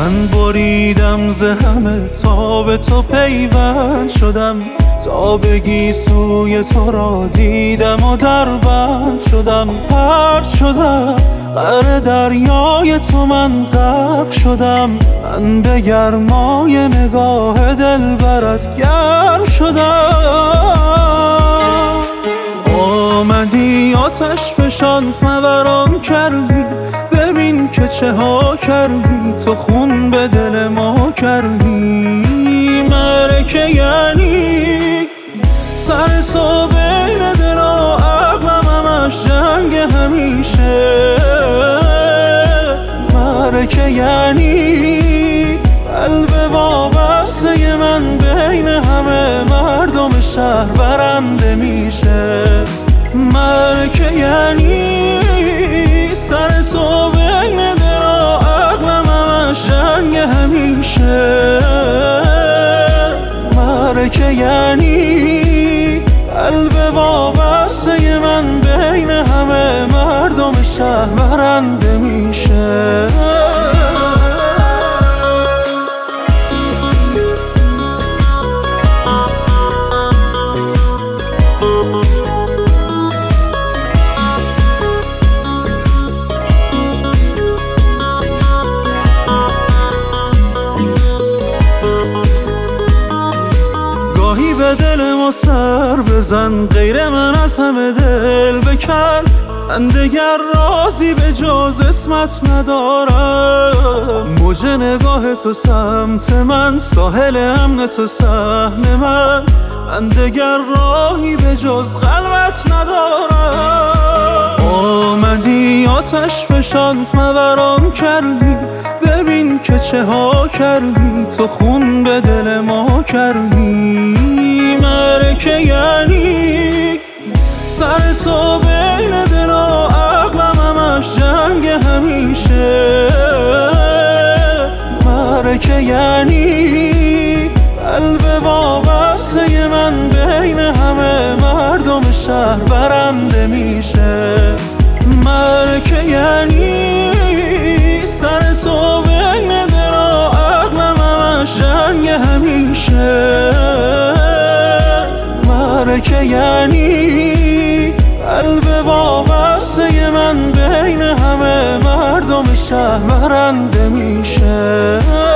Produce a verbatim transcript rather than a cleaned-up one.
من بریدم ز همه تا به تو پیوند شدم، تا بگی سوی تو را دیدم و در بند شدم. پرت شدم غرق دریای تو من غرق شدم، من به گرمای نگاه دلبرت گرم شدم. آمدی آتش فشان فوران کردی، ببین که چه ها کردی، تو خون به دل ما کردی. مرکه یعنی سر تو بین دل و عقلم همش جنگ همیشه. مرکه یعنی قلب وابسته من بین همه مردم شهر برنده میشه. مرکه یعنی سر تو بین دل و عقلم همش جنگ همیشه. مرکه یعنی قلب وابسته من بین همه مردم شهر برنده میشه. گاهی به دل ما سر بزن، غیر من از همه دل بکن. من دگر رازی به جز اسمت ندارم. موج نگاه تو سمت من، ساحل امن تو صحن من. من دگر راهی به جز قلبت ندارم. آمدی آتش فشان فوران کردی، ببین که چه ها کردی، تو خون به دل ما کردی. مرکه یعنی سر تو بین دل و عقلم همش جنگ همیشه. مرکه یعنی قلب وابسته من بین همه مردم شهر برنده میشه. مرکه یعنی سر تو بین دل و عقلم همش جنگ همیشه. مرکه یعنی قلب وابسته من بین همه مردم شهر برنده میشه.